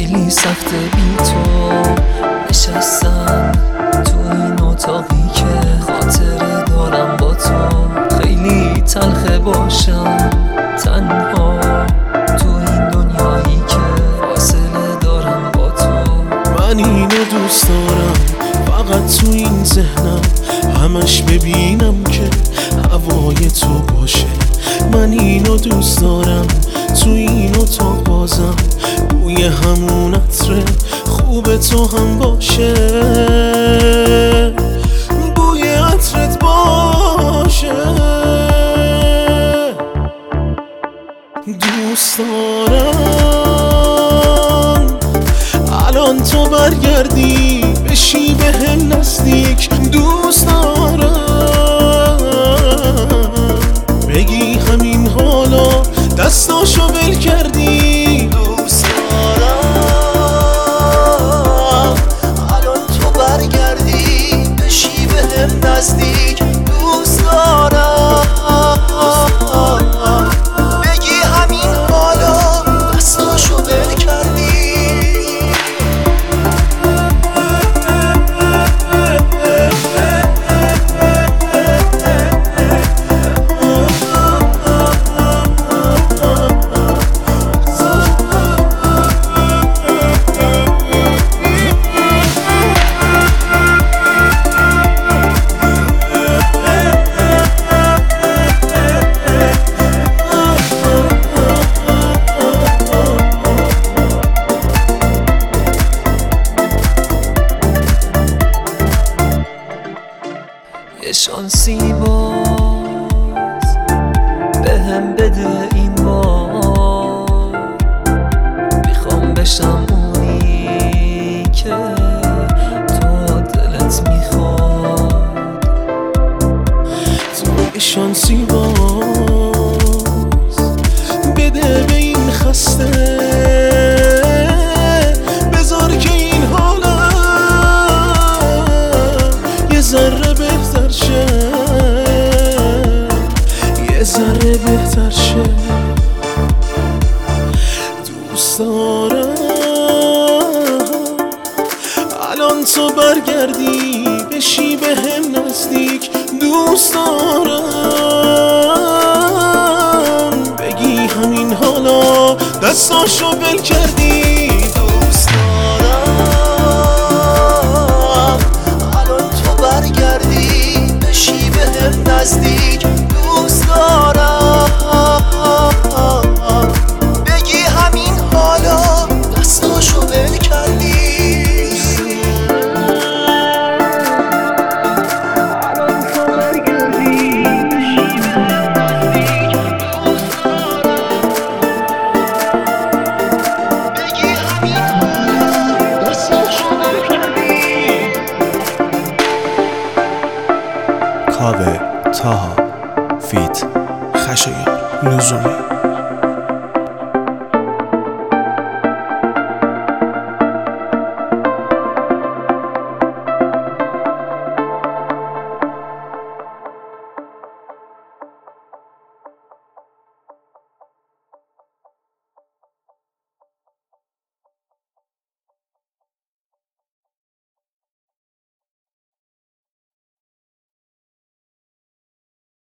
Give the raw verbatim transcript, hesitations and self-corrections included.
خیلی سخته بی تو نشستم تو این اتاقی که خاطره دارم با تو. خیلی تلخه باشم تنها تو این دنیایی که فاصله دارم با تو. من اینو دوست دارم فقط تو این ذهنم همش ببینم که هوای تو باشه. من اینو دوست دارم تو این اتاق بازم بوی همون عطر خوب تو هم باشه، بوی عطرت باشه. دوست دارم الان تو برگردی بشی به هم نزدیک. دوست دارم بگی همین حالا دستاشو ول کردی. دوست دارم الان تو برگردی بشی به هم نزدیک. دوست دارم بگی همین حالا دستاشو ول کردی. یه شانسی باز به هم بده این بار. میخوام بشم اونی که تو دلت میخواد. تو یه شانسی باز بده به این خسته، بذار که این حالم یه ذره بهتر شه، یه ذره بهتر شه. دوست دارم الان تو برگردی بشی به هم نزدیک. دوست دارم بگی همین حالا دستاشو ول کردی. دوست دارم الان تو برگردی بشی به هم نزدیک.